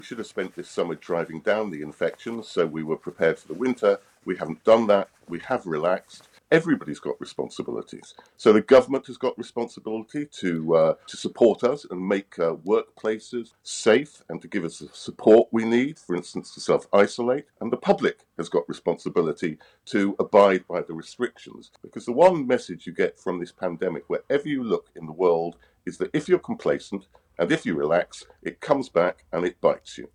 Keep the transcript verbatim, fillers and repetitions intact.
We should have spent this summer driving down the infections, so we were prepared for the winter. We haven't done that. We have relaxed. Everybody's got responsibilities. So the government has got responsibility to uh, to support us and make uh, workplaces safe and to give us the support we need, for instance, to self-isolate. And the public has got responsibility to abide by the restrictions. Because the one message you get from this pandemic, wherever you look in the world, is that if you're complacent and if you relax, it comes back and it bites you.